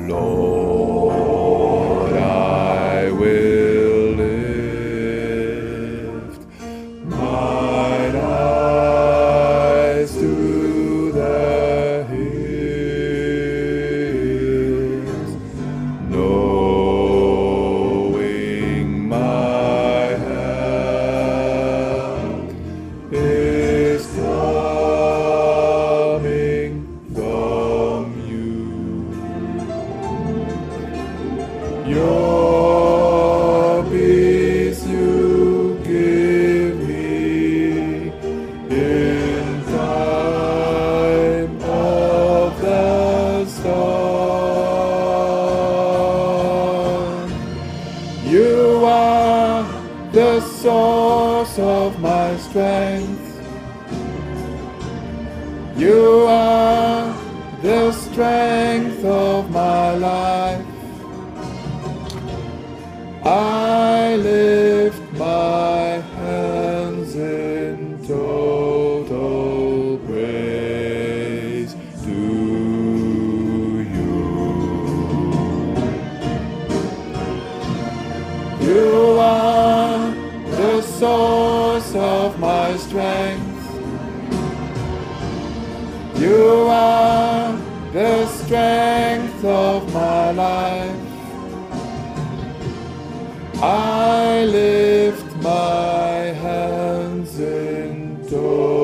Lord, I will lift mine eyes to the hills, knowing my help is coming from you. Your peace you give me in time of the storm. You are the source of my strength. You are the strength of my life. I lift my hands in total praise to you. You are the source of my strength. You are the strength of my life. I lift my hands in total